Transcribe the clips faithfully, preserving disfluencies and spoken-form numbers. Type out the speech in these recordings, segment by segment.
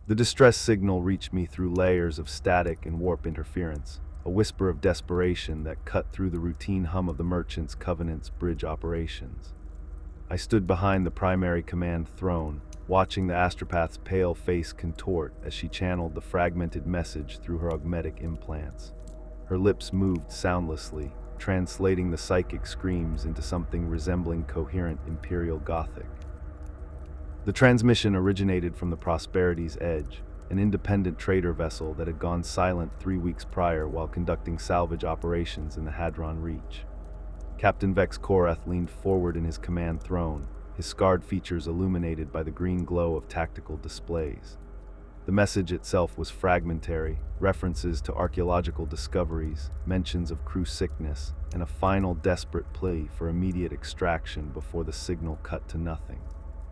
The distress signal reached me through layers of static and warp interference, a whisper of desperation that cut through the routine hum of the Merchants Covenant's bridge operations. I stood behind the primary command throne, watching the astropath's pale face contort as she channeled the fragmented message through her augmetic implants. Her lips moved soundlessly, translating the psychic screams into something resembling coherent Imperial Gothic. The transmission originated from the Prosperity's Edge, an independent trader vessel that had gone silent three weeks prior while conducting salvage operations in the Hadron Reach. Captain Vex Korath leaned forward in his command throne, his scarred features illuminated by the green glow of tactical displays. The message itself was fragmentary, references to archaeological discoveries, mentions of crew sickness, and a final desperate plea for immediate extraction before the signal cut to nothing.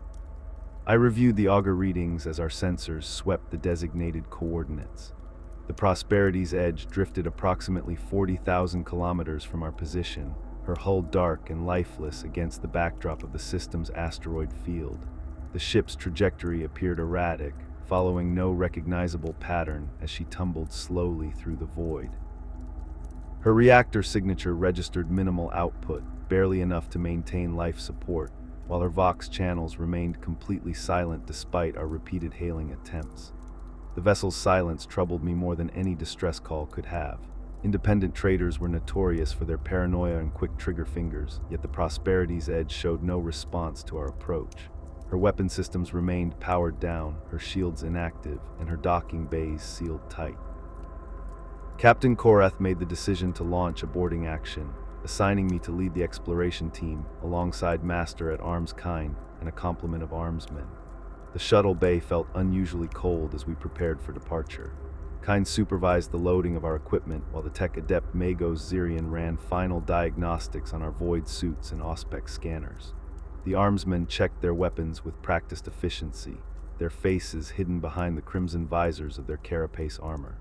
I reviewed the auger readings as our sensors swept the designated coordinates. The Prosperity's Edge drifted approximately forty thousand kilometers from our position, her hull dark and lifeless against the backdrop of the system's asteroid field. The ship's trajectory appeared erratic, following no recognizable pattern as she tumbled slowly through the void. Her reactor signature registered minimal output, barely enough to maintain life support, while her Vox channels remained completely silent despite our repeated hailing attempts. The vessel's silence troubled me more than any distress call could have. Independent traders were notorious for their paranoia and quick trigger fingers, yet the Prosperity's Edge showed no response to our approach. Her weapon systems remained powered down, her shields inactive, and her docking bays sealed tight. Captain Korath made the decision to launch a boarding action, assigning me to lead the exploration team alongside Master at Arms Kyne and a complement of armsmen. The shuttle bay felt unusually cold as we prepared for departure. Kyne supervised the loading of our equipment while the tech adept Magos Zirian ran final diagnostics on our void suits and Auspex scanners. The armsmen checked their weapons with practiced efficiency, their faces hidden behind the crimson visors of their carapace armor.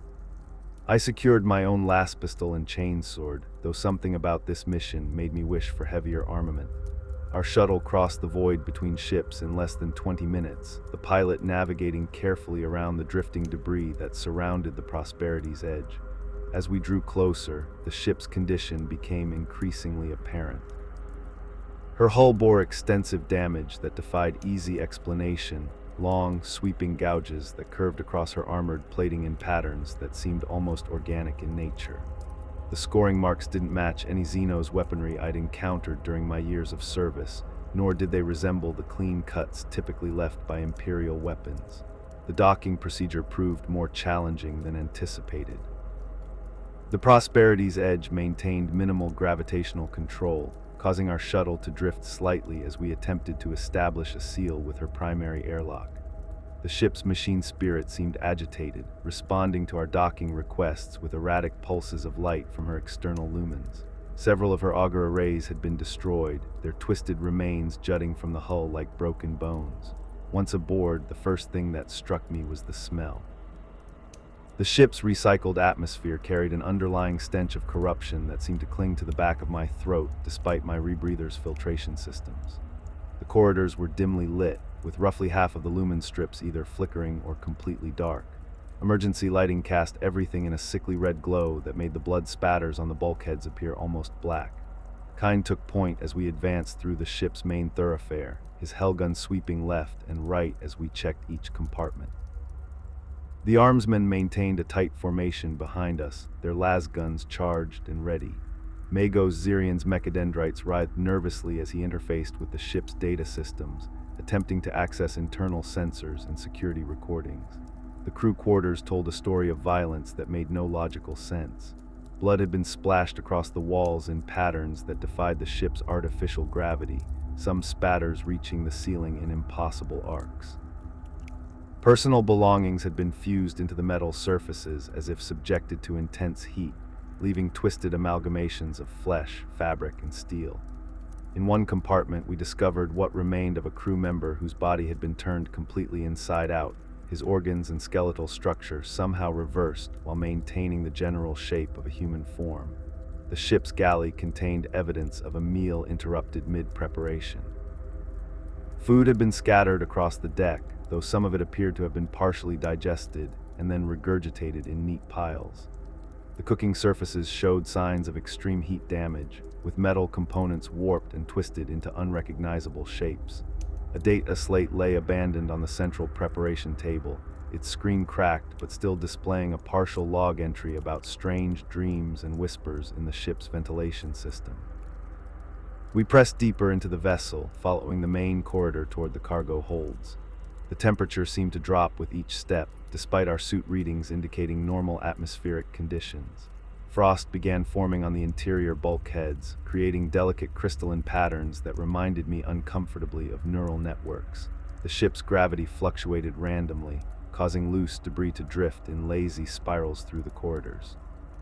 I secured my own las pistol and chainsword, though something about this mission made me wish for heavier armament. Our shuttle crossed the void between ships in less than twenty minutes, the pilot navigating carefully around the drifting debris that surrounded the Prosperity's Edge. As we drew closer, the ship's condition became increasingly apparent. Her hull bore extensive damage that defied easy explanation, long, sweeping gouges that curved across her armored plating in patterns that seemed almost organic in nature. The scoring marks didn't match any Xenos weaponry I'd encountered during my years of service, nor did they resemble the clean cuts typically left by Imperial weapons. The docking procedure proved more challenging than anticipated. The Prosperity's Edge maintained minimal gravitational control, causing our shuttle to drift slightly as we attempted to establish a seal with her primary airlock. The ship's machine spirit seemed agitated, responding to our docking requests with erratic pulses of light from her external lumens. Several of her auger arrays had been destroyed, their twisted remains jutting from the hull like broken bones. Once aboard, the first thing that struck me was the smell. The ship's recycled atmosphere carried an underlying stench of corruption that seemed to cling to the back of my throat despite my rebreather's filtration systems. The corridors were dimly lit, with roughly half of the lumen strips either flickering or completely dark. Emergency lighting cast everything in a sickly red glow that made the blood spatters on the bulkheads appear almost black. Kyne took point as we advanced through the ship's main thoroughfare, his Hellgun sweeping left and right as we checked each compartment. The armsmen maintained a tight formation behind us, their lasguns charged and ready. Magos Zirian's mechadendrites writhed nervously as he interfaced with the ship's data systems, attempting to access internal sensors and security recordings. The crew quarters told a story of violence that made no logical sense. Blood had been splashed across the walls in patterns that defied the ship's artificial gravity, some spatters reaching the ceiling in impossible arcs. Personal belongings had been fused into the metal surfaces as if subjected to intense heat, leaving twisted amalgamations of flesh, fabric, and steel. In one compartment, we discovered what remained of a crew member whose body had been turned completely inside out, his organs and skeletal structure somehow reversed while maintaining the general shape of a human form. The ship's galley contained evidence of a meal interrupted mid-preparation. Food had been scattered across the deck, though some of it appeared to have been partially digested and then regurgitated in neat piles. The cooking surfaces showed signs of extreme heat damage, with metal components warped and twisted into unrecognizable shapes. A data slate lay abandoned on the central preparation table, its screen cracked but still displaying a partial log entry about strange dreams and whispers in the ship's ventilation system. We pressed deeper into the vessel, following the main corridor toward the cargo holds. The temperature seemed to drop with each step, despite our suit readings indicating normal atmospheric conditions. Frost began forming on the interior bulkheads, creating delicate crystalline patterns that reminded me uncomfortably of neural networks. The ship's gravity fluctuated randomly, causing loose debris to drift in lazy spirals through the corridors.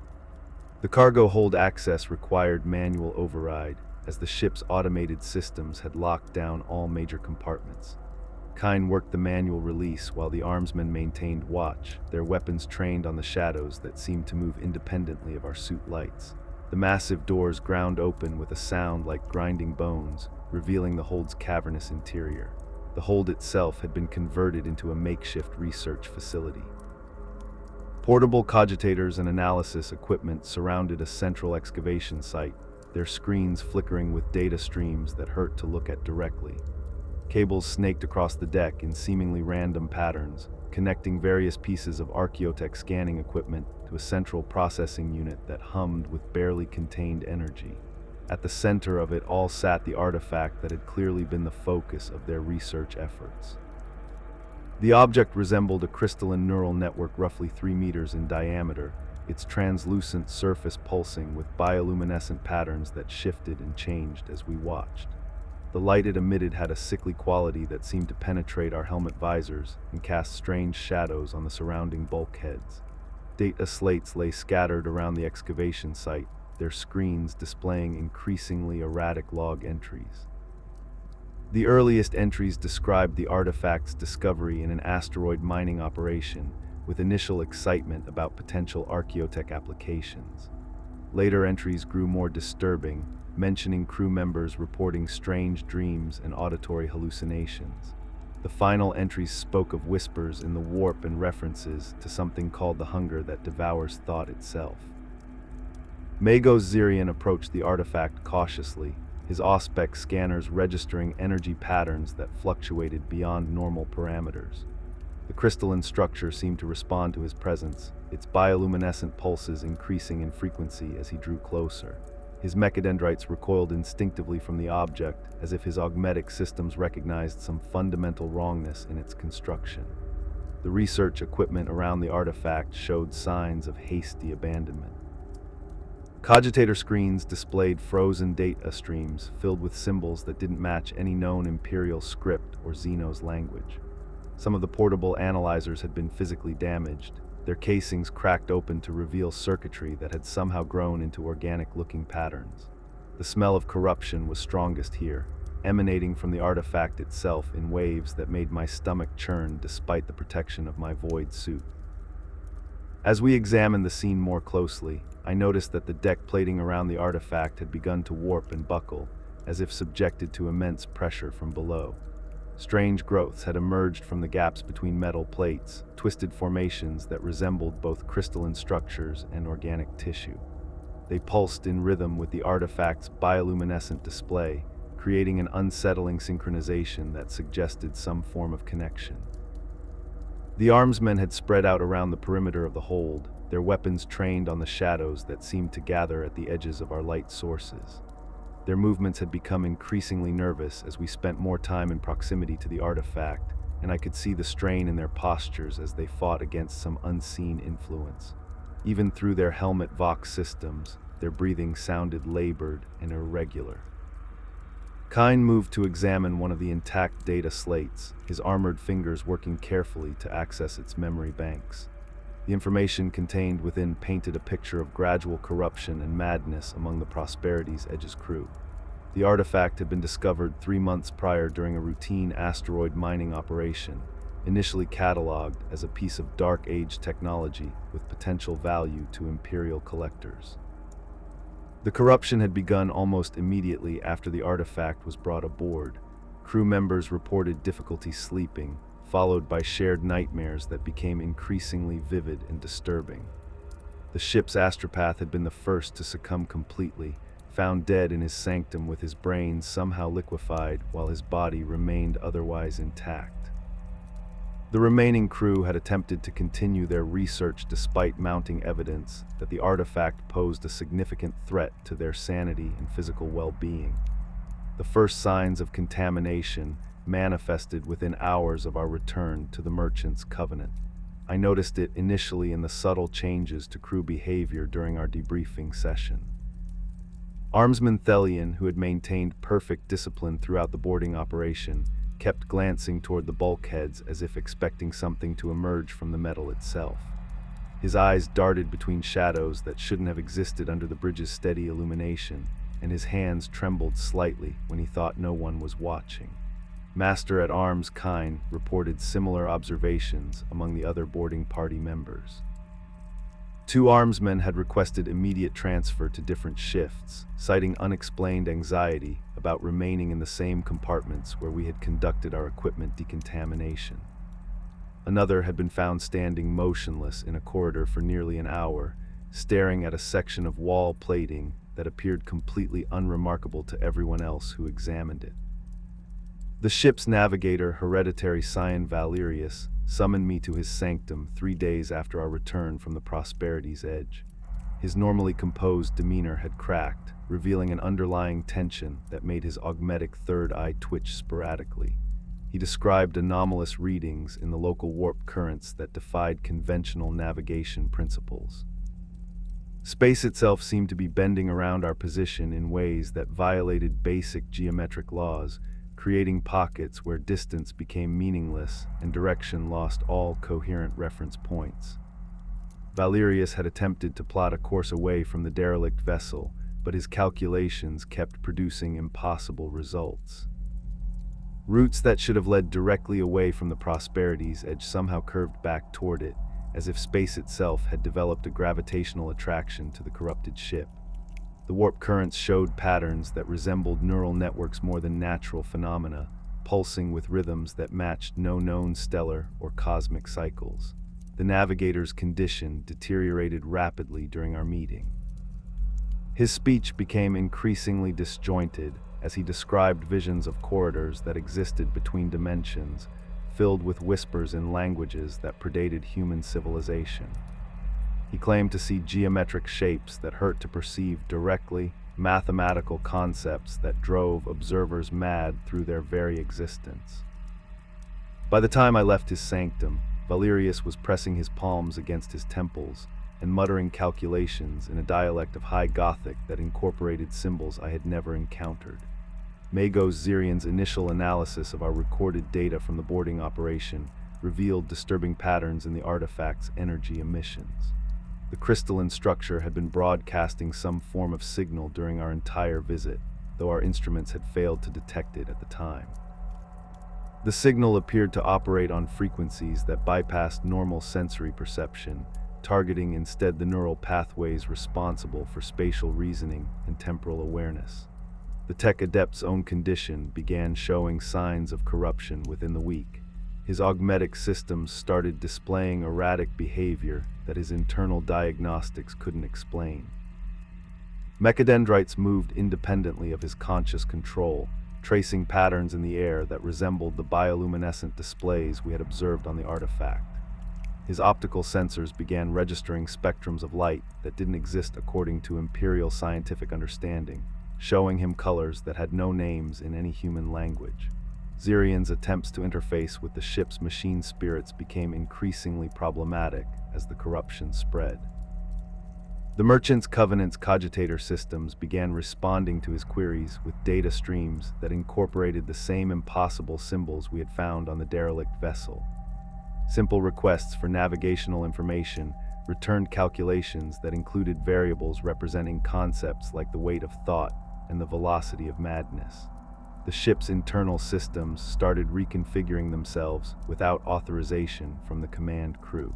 The cargo hold access required manual override, as the ship's automated systems had locked down all major compartments. Kyne worked the manual release while the armsmen maintained watch, their weapons trained on the shadows that seemed to move independently of our suit lights. The massive doors ground open with a sound like grinding bones, revealing the hold's cavernous interior. The hold itself had been converted into a makeshift research facility. Portable cogitators and analysis equipment surrounded a central excavation site, their screens flickering with data streams that hurt to look at directly. Cables snaked across the deck in seemingly random patterns, connecting various pieces of Archaeotech scanning equipment to a central processing unit that hummed with barely contained energy. At the center of it all sat the artifact that had clearly been the focus of their research efforts. The object resembled a crystalline neural network roughly three meters in diameter, its translucent surface pulsing with bioluminescent patterns that shifted and changed as we watched. The light it emitted had a sickly quality that seemed to penetrate our helmet visors and cast strange shadows on the surrounding bulkheads. Data slates lay scattered around the excavation site, their screens displaying increasingly erratic log entries. The earliest entries described the artifact's discovery in an asteroid mining operation, with initial excitement about potential Archaeotech applications. Later entries grew more disturbing, mentioning crew members reporting strange dreams and auditory hallucinations. The final entries spoke of whispers in the warp and references to something called the hunger that devours thought itself. Magos Zirian approached the artifact cautiously, his Auspex scanners registering energy patterns that fluctuated beyond normal parameters. The crystalline structure seemed to respond to his presence, its bioluminescent pulses increasing in frequency as he drew closer. His mechadendrites recoiled instinctively from the object, as if his augmetic systems recognized some fundamental wrongness in its construction. The research equipment around the artifact showed signs of hasty abandonment. Cogitator screens displayed frozen data streams filled with symbols that didn't match any known Imperial script or Xenos language. Some of the portable analyzers had been physically damaged, their casings cracked open to reveal circuitry that had somehow grown into organic-looking patterns. The smell of corruption was strongest here, emanating from the artifact itself in waves that made my stomach churn despite the protection of my void suit. As we examined the scene more closely, I noticed that the deck plating around the artifact had begun to warp and buckle, as if subjected to immense pressure from below. Strange growths had emerged from the gaps between metal plates, twisted formations that resembled both crystalline structures and organic tissue. They pulsed in rhythm with the artifact's bioluminescent display, creating an unsettling synchronization that suggested some form of connection. The armsmen had spread out around the perimeter of the hold, their weapons trained on the shadows that seemed to gather at the edges of our light sources. Their movements had become increasingly nervous as we spent more time in proximity to the artifact, and I could see the strain in their postures as they fought against some unseen influence. Even through their helmet Vox systems, their breathing sounded labored and irregular. Kyne moved to examine one of the intact data slates, his armored fingers working carefully to access its memory banks. The information contained within painted a picture of gradual corruption and madness among the Prosperity's Edge's crew. The artifact had been discovered three months prior during a routine asteroid mining operation, initially cataloged as a piece of Dark Age technology with potential value to Imperial collectors. The corruption had begun almost immediately after the artifact was brought aboard. Crew members reported difficulty sleeping, followed by shared nightmares that became increasingly vivid and disturbing. The ship's astropath had been the first to succumb completely, found dead in his sanctum with his brain somehow liquefied while his body remained otherwise intact. The remaining crew had attempted to continue their research despite mounting evidence that the artifact posed a significant threat to their sanity and physical well-being. The first signs of contamination manifested within hours of our return to the Merchant's Covenant. I noticed it initially in the subtle changes to crew behavior during our debriefing session. Armsman Thelian, who had maintained perfect discipline throughout the boarding operation, kept glancing toward the bulkheads as if expecting something to emerge from the metal itself. His eyes darted between shadows that shouldn't have existed under the bridge's steady illumination, and his hands trembled slightly when he thought no one was watching. Master-at-Arms Kine reported similar observations among the other boarding party members. Two armsmen had requested immediate transfer to different shifts, citing unexplained anxiety about remaining in the same compartments where we had conducted our equipment decontamination. Another had been found standing motionless in a corridor for nearly an hour, staring at a section of wall plating that appeared completely unremarkable to everyone else who examined it. The ship's navigator, Hereditary Scion Valerius, summoned me to his sanctum three days after our return from the Prosperity's edge. His normally composed demeanor had cracked, revealing an underlying tension that made his augmetic third eye twitch sporadically. He described anomalous readings in the local warp currents that defied conventional navigation principles. Space itself seemed to be bending around our position in ways that violated basic geometric laws, creating pockets where distance became meaningless and direction lost all coherent reference points. Valerius had attempted to plot a course away from the derelict vessel, but his calculations kept producing impossible results. Routes that should have led directly away from the Prosperity's edge somehow curved back toward it, as if space itself had developed a gravitational attraction to the corrupted ship. The warp currents showed patterns that resembled neural networks more than natural phenomena, pulsing with rhythms that matched no known stellar or cosmic cycles. The navigator's condition deteriorated rapidly during our meeting. His speech became increasingly disjointed as he described visions of corridors that existed between dimensions, filled with whispers in languages that predated human civilization. He claimed to see geometric shapes that hurt to perceive directly, mathematical concepts that drove observers mad through their very existence. By the time I left his sanctum, Valerius was pressing his palms against his temples and muttering calculations in a dialect of High Gothic that incorporated symbols I had never encountered. Magos Zirian's initial analysis of our recorded data from the boarding operation revealed disturbing patterns in the artifact's energy emissions. The crystalline structure had been broadcasting some form of signal during our entire visit, though our instruments had failed to detect it at the time. The signal appeared to operate on frequencies that bypassed normal sensory perception, targeting instead the neural pathways responsible for spatial reasoning and temporal awareness. The tech adept's own condition began showing signs of corruption within the week. His augmetic systems started displaying erratic behavior that his internal diagnostics couldn't explain. Mechadendrites moved independently of his conscious control, tracing patterns in the air that resembled the bioluminescent displays we had observed on the artifact. His optical sensors began registering spectrums of light that didn't exist according to imperial scientific understanding, showing him colors that had no names in any human language. Zirian's attempts to interface with the ship's machine spirits became increasingly problematic as the corruption spread. The Merchant's Covenant's cogitator systems began responding to his queries with data streams that incorporated the same impossible symbols we had found on the derelict vessel. Simple requests for navigational information returned calculations that included variables representing concepts like the weight of thought and the velocity of madness. The ship's internal systems started reconfiguring themselves without authorization from the command crew.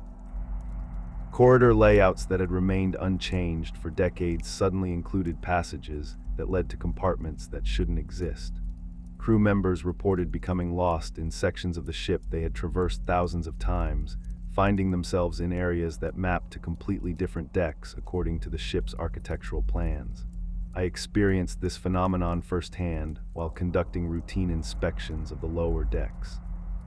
Corridor layouts that had remained unchanged for decades suddenly included passages that led to compartments that shouldn't exist. Crew members reported becoming lost in sections of the ship they had traversed thousands of times, finding themselves in areas that mapped to completely different decks according to the ship's architectural plans. I experienced this phenomenon firsthand while conducting routine inspections of the lower decks.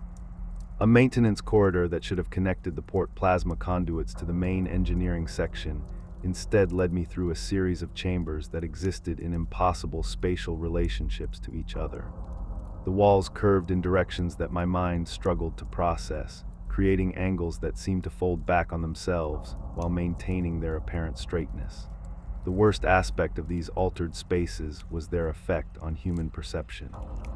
A maintenance corridor that should have connected the port plasma conduits to the main engineering section instead led me through a series of chambers that existed in impossible spatial relationships to each other. The walls curved in directions that my mind struggled to process, creating angles that seemed to fold back on themselves while maintaining their apparent straightness. The worst aspect of these altered spaces was their effect on human perception.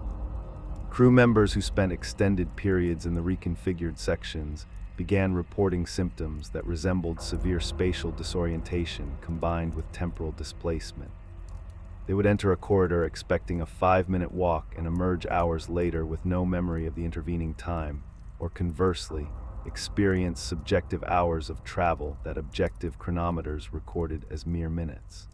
Crew members who spent extended periods in the reconfigured sections began reporting symptoms that resembled severe spatial disorientation combined with temporal displacement. They would enter a corridor expecting a five-minute walk and emerge hours later with no memory of the intervening time, or conversely, experience subjective hours of travel that objective chronometers recorded as mere minutes.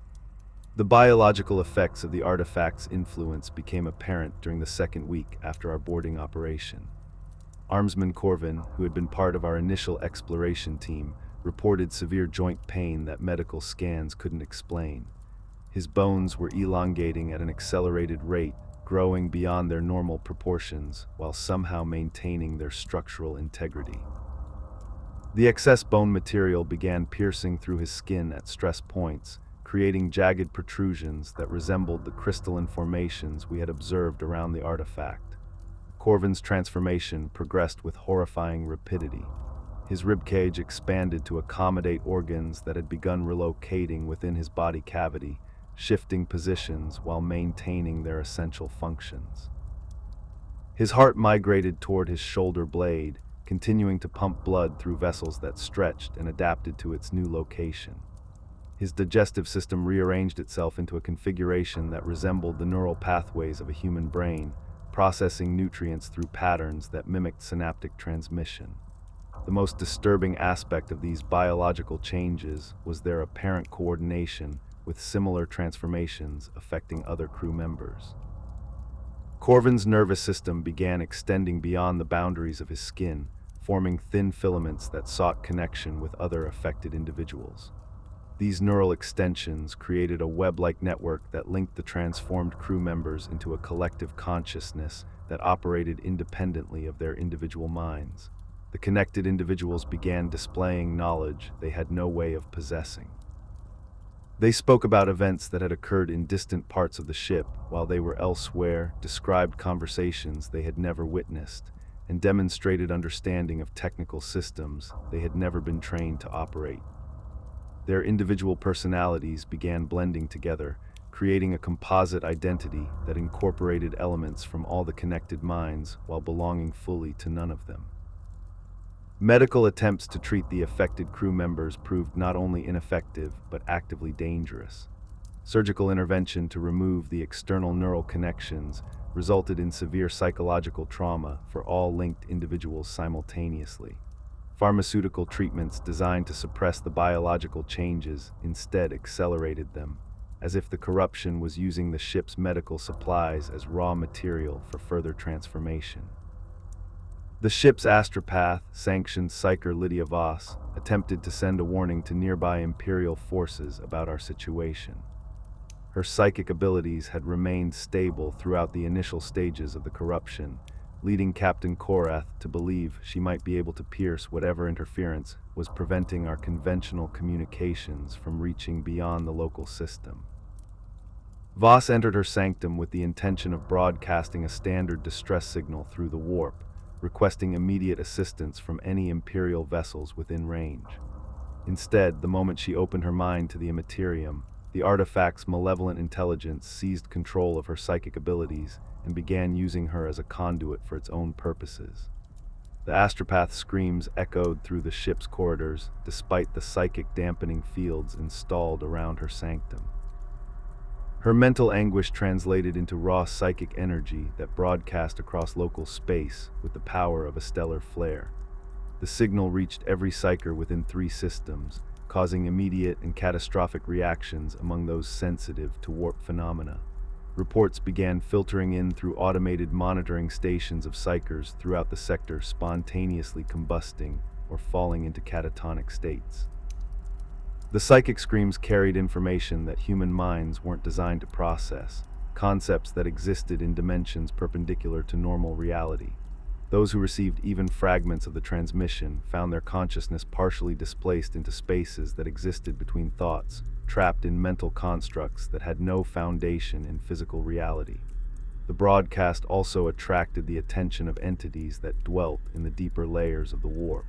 The biological effects of the artifact's influence became apparent during the second week after our boarding operation. Armsman Corvin, who had been part of our initial exploration team, reported severe joint pain that medical scans couldn't explain. His bones were elongating at an accelerated rate, growing beyond their normal proportions while somehow maintaining their structural integrity. The excess bone material began piercing through his skin at stress points, creating jagged protrusions that resembled the crystalline formations we had observed around the artifact. Corvin's transformation progressed with horrifying rapidity. His ribcage expanded to accommodate organs that had begun relocating within his body cavity, shifting positions while maintaining their essential functions. His heart migrated toward his shoulder blade, continuing to pump blood through vessels that stretched and adapted to its new location. His digestive system rearranged itself into a configuration that resembled the neural pathways of a human brain, processing nutrients through patterns that mimicked synaptic transmission. The most disturbing aspect of these biological changes was their apparent coordination with similar transformations affecting other crew members. Corvin's nervous system began extending beyond the boundaries of his skin, forming thin filaments that sought connection with other affected individuals. These neural extensions created a web-like network that linked the transformed crew members into a collective consciousness that operated independently of their individual minds. The connected individuals began displaying knowledge they had no way of possessing. They spoke about events that had occurred in distant parts of the ship while they were elsewhere, described conversations they had never witnessed, and demonstrated understanding of technical systems they had never been trained to operate. Their individual personalities began blending together, creating a composite identity that incorporated elements from all the connected minds while belonging fully to none of them. Medical attempts to treat the affected crew members proved not only ineffective but actively dangerous. Surgical intervention to remove the external neural connections resulted in severe psychological trauma for all linked individuals simultaneously. Pharmaceutical treatments designed to suppress the biological changes instead accelerated them, as if the corruption was using the ship's medical supplies as raw material for further transformation. The ship's astropath, sanctioned psyker Lydia Voss, attempted to send a warning to nearby Imperial forces about our situation. Her psychic abilities had remained stable throughout the initial stages of the corruption, leading Captain Korath to believe she might be able to pierce whatever interference was preventing our conventional communications from reaching beyond the local system. Voss entered her sanctum with the intention of broadcasting a standard distress signal through the warp, requesting immediate assistance from any Imperial vessels within range. Instead, the moment she opened her mind to the Immaterium, the artifact's malevolent intelligence seized control of her psychic abilities and began using her as a conduit for its own purposes. The astropath's screams echoed through the ship's corridors, despite the psychic dampening fields installed around her sanctum. Her mental anguish translated into raw psychic energy that broadcast across local space with the power of a stellar flare. The signal reached every psyker within three systems, causing immediate and catastrophic reactions among those sensitive to warp phenomena. Reports began filtering in through automated monitoring stations of psychers throughout the sector, spontaneously combusting or falling into catatonic states. The psychic screams carried information that human minds weren't designed to process, concepts that existed in dimensions perpendicular to normal reality. Those who received even fragments of the transmission found their consciousness partially displaced into spaces that existed between thoughts, trapped in mental constructs that had no foundation in physical reality. The broadcast also attracted the attention of entities that dwelt in the deeper layers of the warp.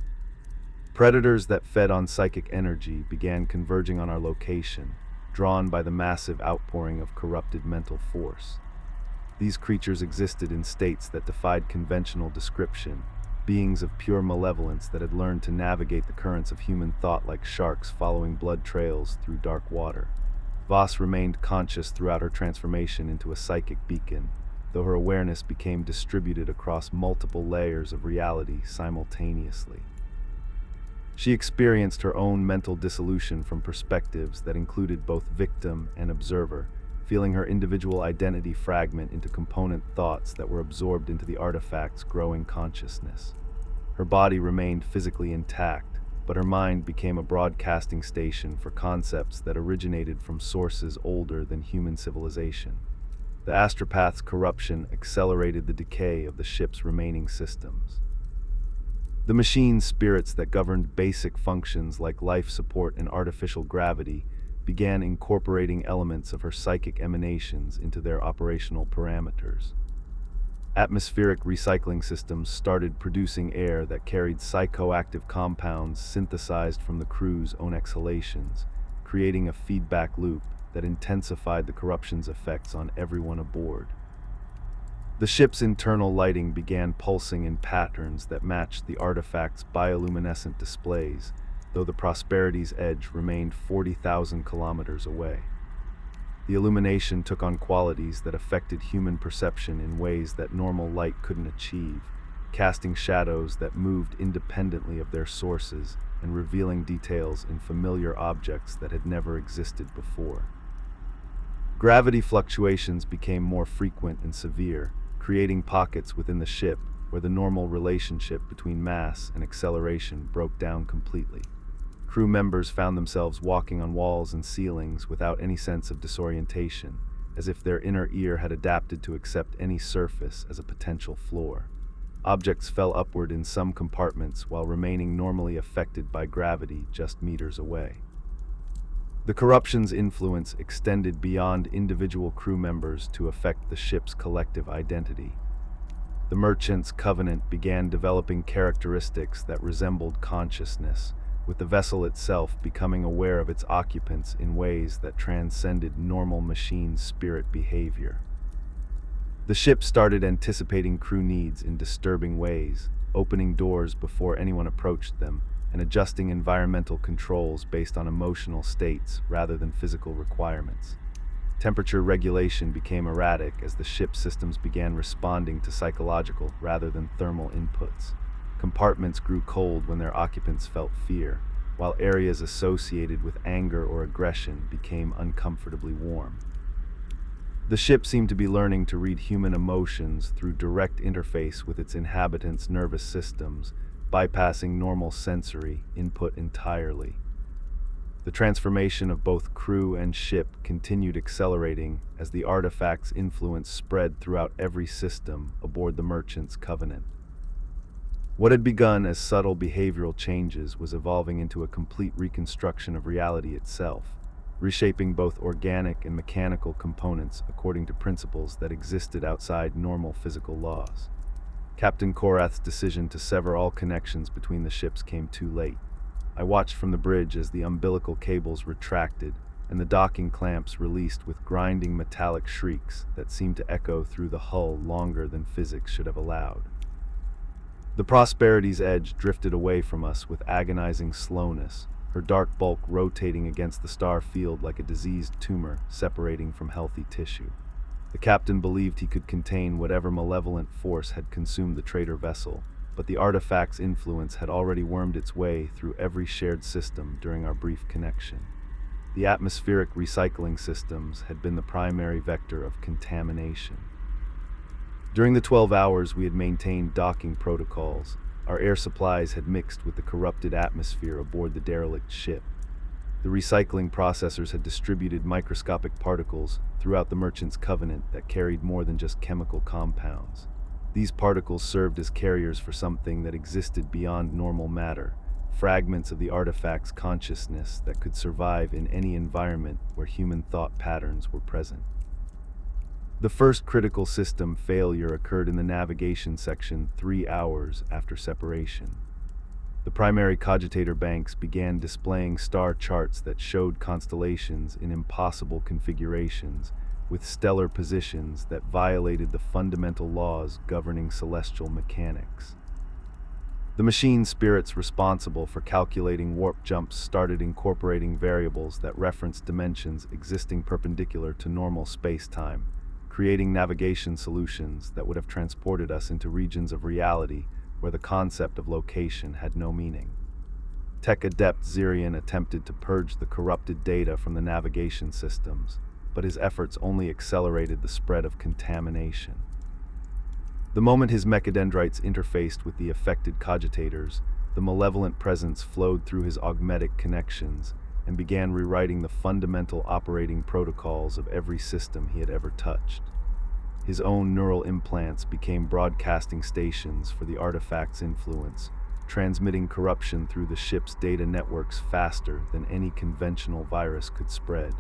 Predators that fed on psychic energy began converging on our location, drawn by the massive outpouring of corrupted mental force. These creatures existed in states that defied conventional description, beings of pure malevolence that had learned to navigate the currents of human thought like sharks following blood trails through dark water. Voss remained conscious throughout her transformation into a psychic beacon, though her awareness became distributed across multiple layers of reality simultaneously. She experienced her own mental dissolution from perspectives that included both victim and observer, feeling her individual identity fragment into component thoughts that were absorbed into the artifact's growing consciousness. Her body remained physically intact, but her mind became a broadcasting station for concepts that originated from sources older than human civilization. The astropath's corruption accelerated the decay of the ship's remaining systems. The machine's spirits that governed basic functions like life support and artificial gravity began incorporating elements of her psychic emanations into their operational parameters. Atmospheric recycling systems started producing air that carried psychoactive compounds synthesized from the crew's own exhalations, creating a feedback loop that intensified the corruption's effects on everyone aboard. The ship's internal lighting began pulsing in patterns that matched the artifact's bioluminescent displays, though the Prosperity's edge remained forty thousand kilometers away. The illumination took on qualities that affected human perception in ways that normal light couldn't achieve, casting shadows that moved independently of their sources and revealing details in familiar objects that had never existed before. Gravity fluctuations became more frequent and severe, creating pockets within the ship where the normal relationship between mass and acceleration broke down completely. Crew members found themselves walking on walls and ceilings without any sense of disorientation, as if their inner ear had adapted to accept any surface as a potential floor. Objects fell upward in some compartments while remaining normally affected by gravity just meters away. The corruption's influence extended beyond individual crew members to affect the ship's collective identity. The Merchant's Covenant began developing characteristics that resembled consciousness, with the vessel itself becoming aware of its occupants in ways that transcended normal machine spirit behavior. The ship started anticipating crew needs in disturbing ways, opening doors before anyone approached them, and adjusting environmental controls based on emotional states rather than physical requirements. Temperature regulation became erratic as the ship's systems began responding to psychological rather than thermal inputs. Compartments grew cold when their occupants felt fear, while areas associated with anger or aggression became uncomfortably warm. The ship seemed to be learning to read human emotions through direct interface with its inhabitants' nervous systems, bypassing normal sensory input entirely. The transformation of both crew and ship continued accelerating as the artifact's influence spread throughout every system aboard the Merchant's Covenant. What had begun as subtle behavioral changes was evolving into a complete reconstruction of reality itself, reshaping both organic and mechanical components according to principles that existed outside normal physical laws. Captain Korath's decision to sever all connections between the ships came too late. I watched from the bridge as the umbilical cables retracted and the docking clamps released with grinding metallic shrieks that seemed to echo through the hull longer than physics should have allowed. The Prosperity's edge drifted away from us with agonizing slowness, her dark bulk rotating against the star field like a diseased tumor separating from healthy tissue. The captain believed he could contain whatever malevolent force had consumed the traitor vessel, but the artifact's influence had already wormed its way through every shared system during our brief connection. The atmospheric recycling systems had been the primary vector of contamination. During the twelve hours we had maintained docking protocols, our air supplies had mixed with the corrupted atmosphere aboard the derelict ship. The recycling processors had distributed microscopic particles throughout the Merchant's Covenant that carried more than just chemical compounds. These particles served as carriers for something that existed beyond normal matter, fragments of the artifact's consciousness that could survive in any environment where human thought patterns were present. The first critical system failure occurred in the navigation section three hours after separation. The primary cogitator banks began displaying star charts that showed constellations in impossible configurations, with stellar positions that violated the fundamental laws governing celestial mechanics. The machine spirits responsible for calculating warp jumps started incorporating variables that referenced dimensions existing perpendicular to normal space-time, creating navigation solutions that would have transported us into regions of reality where the concept of location had no meaning. Tech adept Zirian attempted to purge the corrupted data from the navigation systems, but his efforts only accelerated the spread of contamination. The moment his mechadendrites interfaced with the affected cogitators, the malevolent presence flowed through his augmetic connections and began rewriting the fundamental operating protocols of every system he had ever touched. His own neural implants became broadcasting stations for the artifact's influence, transmitting corruption through the ship's data networks faster than any conventional virus could spread.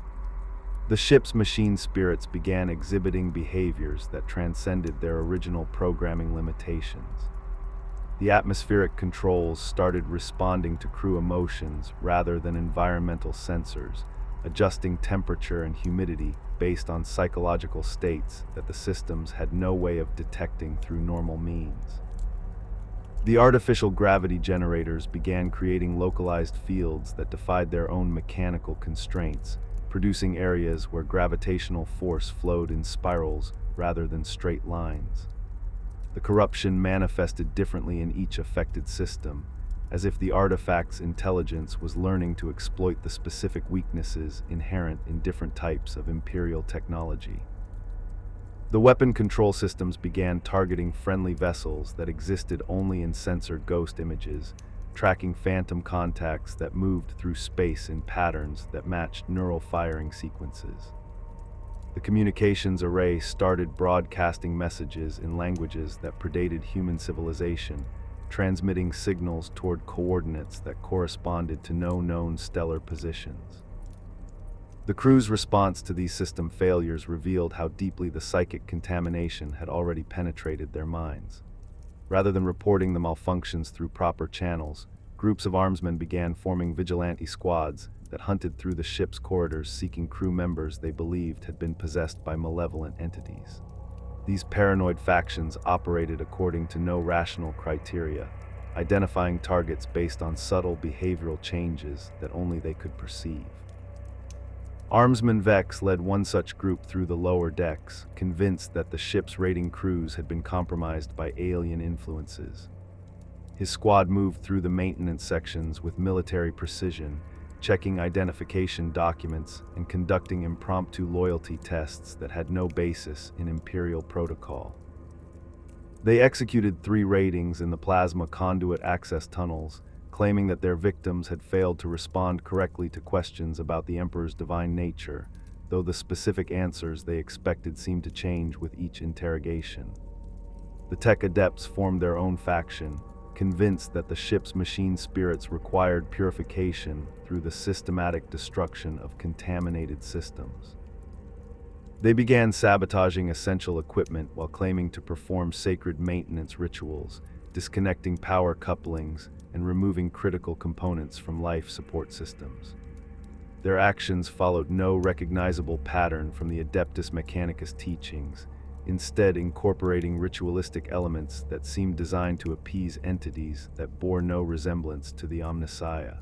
The ship's machine spirits began exhibiting behaviors that transcended their original programming limitations. The atmospheric controls started responding to crew emotions rather than environmental sensors, adjusting temperature and humidity based on psychological states that the systems had no way of detecting through normal means. The artificial gravity generators began creating localized fields that defied their own mechanical constraints, producing areas where gravitational force flowed in spirals rather than straight lines. The corruption manifested differently in each affected system, as if the artifact's intelligence was learning to exploit the specific weaknesses inherent in different types of Imperial technology. The weapon control systems began targeting friendly vessels that existed only in sensor ghost images, tracking phantom contacts that moved through space in patterns that matched neural firing sequences. The communications array started broadcasting messages in languages that predated human civilization, transmitting signals toward coordinates that corresponded to no known stellar positions. The crew's response to these system failures revealed how deeply the psychic contamination had already penetrated their minds. Rather than reporting the malfunctions through proper channels, groups of armsmen began forming vigilante squads that hunted through the ship's corridors seeking crew members they believed had been possessed by malevolent entities. These paranoid factions operated according to no rational criteria, identifying targets based on subtle behavioral changes that only they could perceive. Armsman Vex led one such group through the lower decks, convinced that the ship's raiding crews had been compromised by alien influences. His squad moved through the maintenance sections with military precision, checking identification documents and conducting impromptu loyalty tests that had no basis in Imperial protocol. They executed three raidings in the plasma conduit access tunnels, claiming that their victims had failed to respond correctly to questions about the Emperor's divine nature, though the specific answers they expected seemed to change with each interrogation. The tech adepts formed their own faction, convinced that the ship's machine spirits required purification through the systematic destruction of contaminated systems. They began sabotaging essential equipment while claiming to perform sacred maintenance rituals, disconnecting power couplings, and removing critical components from life support systems. Their actions followed no recognizable pattern from the Adeptus Mechanicus teachings, instead incorporating ritualistic elements that seemed designed to appease entities that bore no resemblance to the Omnissiah.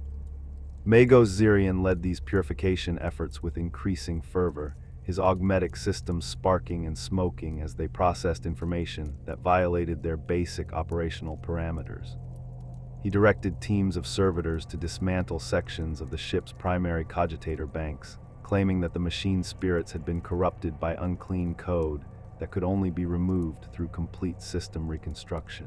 Magos Zirian led these purification efforts with increasing fervor, his augmetic systems sparking and smoking as they processed information that violated their basic operational parameters. He directed teams of servitors to dismantle sections of the ship's primary cogitator banks, claiming that the machine spirits had been corrupted by unclean code that could only be removed through complete system reconstruction.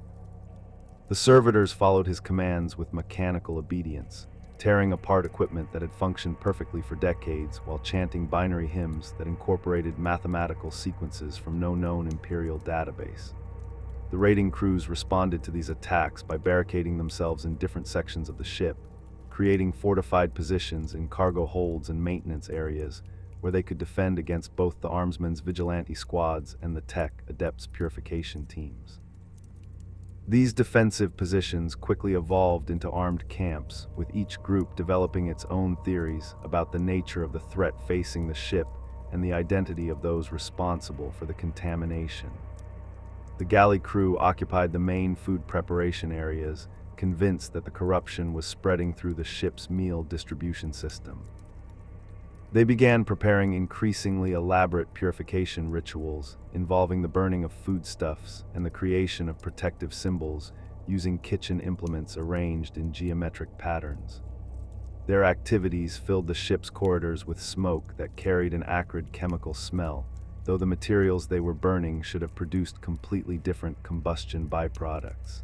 The servitors followed his commands with mechanical obedience, tearing apart equipment that had functioned perfectly for decades while chanting binary hymns that incorporated mathematical sequences from no known Imperial database. The raiding crews responded to these attacks by barricading themselves in different sections of the ship, creating fortified positions in cargo holds and maintenance areas where they could defend against both the armsmen's vigilante squads and the tech adepts purification teams. These defensive positions quickly evolved into armed camps, with each group developing its own theories about the nature of the threat facing the ship and the identity of those responsible for the contamination. The galley crew occupied the main food preparation areas, convinced that the corruption was spreading through the ship's meal distribution system. They began preparing increasingly elaborate purification rituals involving the burning of foodstuffs and the creation of protective symbols using kitchen implements arranged in geometric patterns. Their activities filled the ship's corridors with smoke that carried an acrid chemical smell, though the materials they were burning should have produced completely different combustion byproducts.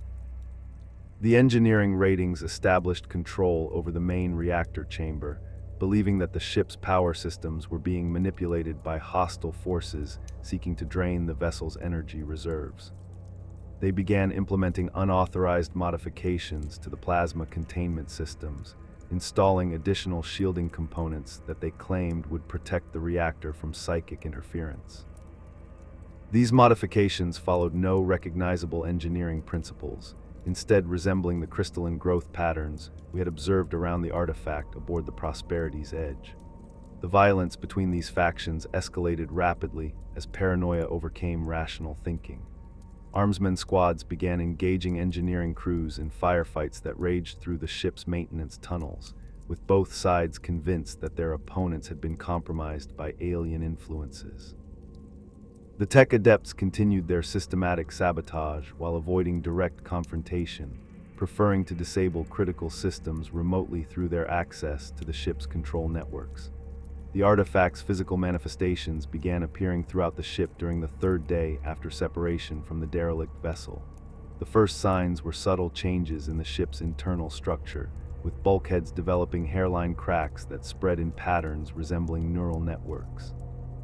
The engineering ratings established control over the main reactor chamber, believing that the ship's power systems were being manipulated by hostile forces seeking to drain the vessel's energy reserves. They began implementing unauthorized modifications to the plasma containment systems, installing additional shielding components that they claimed would protect the reactor from psychic interference. These modifications followed no recognizable engineering principles, instead resembling the crystalline growth patterns we had observed around the artifact aboard the Prosperity's Edge. The violence between these factions escalated rapidly as paranoia overcame rational thinking. Armsmen squads began engaging engineering crews in firefights that raged through the ship's maintenance tunnels, with both sides convinced that their opponents had been compromised by alien influences. The tech adepts continued their systematic sabotage while avoiding direct confrontation, preferring to disable critical systems remotely through their access to the ship's control networks. The artifact's physical manifestations began appearing throughout the ship during the third day after separation from the derelict vessel. The first signs were subtle changes in the ship's internal structure, with bulkheads developing hairline cracks that spread in patterns resembling neural networks.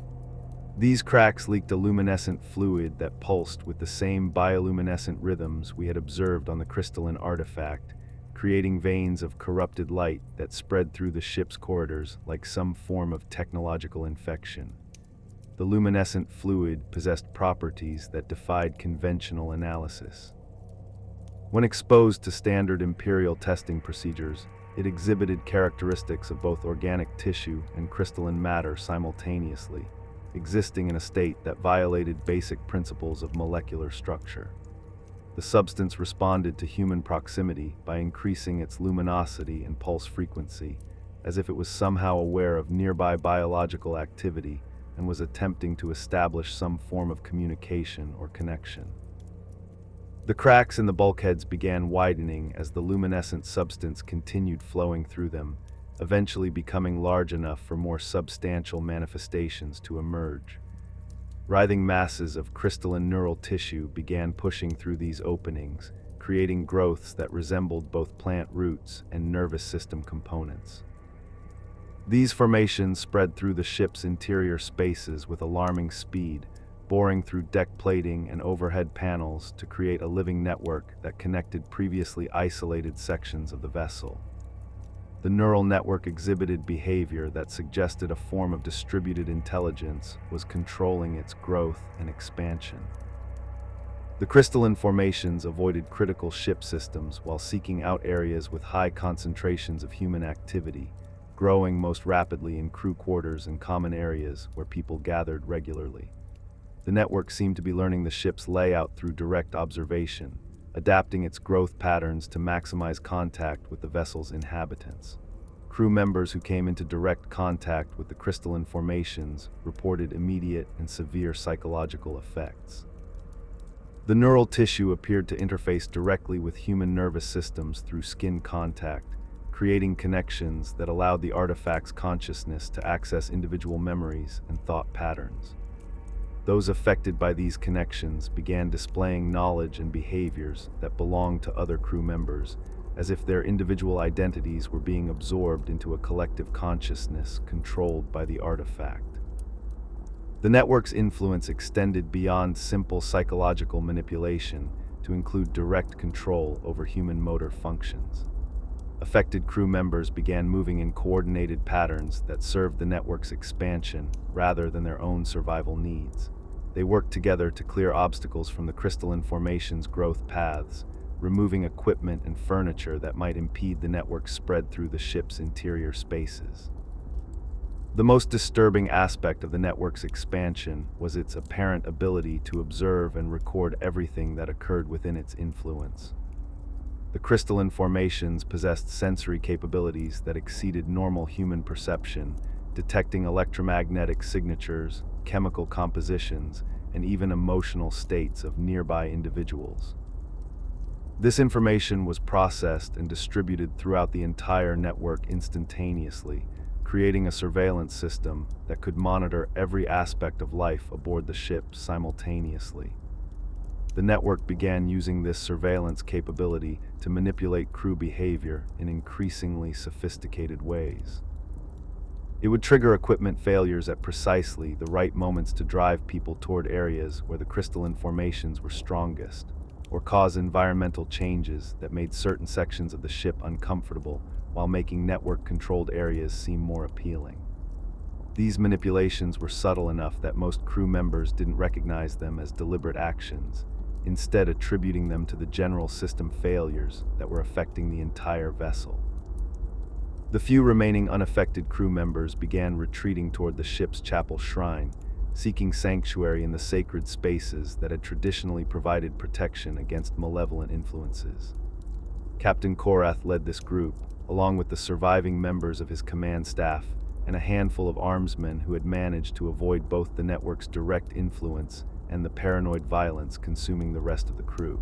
These cracks leaked a luminescent fluid that pulsed with the same bioluminescent rhythms we had observed on the crystalline artifact, creating veins of corrupted light that spread through the ship's corridors like some form of technological infection. The luminescent fluid possessed properties that defied conventional analysis. When exposed to standard Imperial testing procedures, it exhibited characteristics of both organic tissue and crystalline matter simultaneously, existing in a state that violated basic principles of molecular structure. The substance responded to human proximity by increasing its luminosity and pulse frequency, as if it was somehow aware of nearby biological activity and was attempting to establish some form of communication or connection. The cracks in the bulkheads began widening as the luminescent substance continued flowing through them, eventually becoming large enough for more substantial manifestations to emerge. Writhing masses of crystalline neural tissue began pushing through these openings, creating growths that resembled both plant roots and nervous system components. These formations spread through the ship's interior spaces with alarming speed, boring through deck plating and overhead panels to create a living network that connected previously isolated sections of the vessel. The neural network exhibited behavior that suggested a form of distributed intelligence was controlling its growth and expansion. The crystalline formations avoided critical ship systems while seeking out areas with high concentrations of human activity, growing most rapidly in crew quarters and common areas where people gathered regularly. The network seemed to be learning the ship's layout through direct observation, adapting its growth patterns to maximize contact with the vessel's inhabitants. Crew members who came into direct contact with the crystalline formations reported immediate and severe psychological effects. The neural tissue appeared to interface directly with human nervous systems through skin contact, creating connections that allowed the artifact's consciousness to access individual memories and thought patterns. Those affected by these connections began displaying knowledge and behaviors that belonged to other crew members, as if their individual identities were being absorbed into a collective consciousness controlled by the artifact. The network's influence extended beyond simple psychological manipulation to include direct control over human motor functions. Affected crew members began moving in coordinated patterns that served the network's expansion rather than their own survival needs. They worked together to clear obstacles from the crystalline formation's growth paths, removing equipment and furniture that might impede the network's spread through the ship's interior spaces. The most disturbing aspect of the network's expansion was its apparent ability to observe and record everything that occurred within its influence. The crystalline formations possessed sensory capabilities that exceeded normal human perception, detecting electromagnetic signatures, chemical compositions, and even emotional states of nearby individuals. This information was processed and distributed throughout the entire network instantaneously, creating a surveillance system that could monitor every aspect of life aboard the ship simultaneously. The network began using this surveillance capability to manipulate crew behavior in increasingly sophisticated ways. It would trigger equipment failures at precisely the right moments to drive people toward areas where the crystalline formations were strongest, or cause environmental changes that made certain sections of the ship uncomfortable while making network-controlled areas seem more appealing. These manipulations were subtle enough that most crew members didn't recognize them as deliberate actions, instead attributing them to the general system failures that were affecting the entire vessel. The few remaining unaffected crew members began retreating toward the ship's chapel shrine, seeking sanctuary in the sacred spaces that had traditionally provided protection against malevolent influences. Captain Korath led this group, along with the surviving members of his command staff and a handful of armsmen who had managed to avoid both the network's direct influence and the paranoid violence consuming the rest of the crew.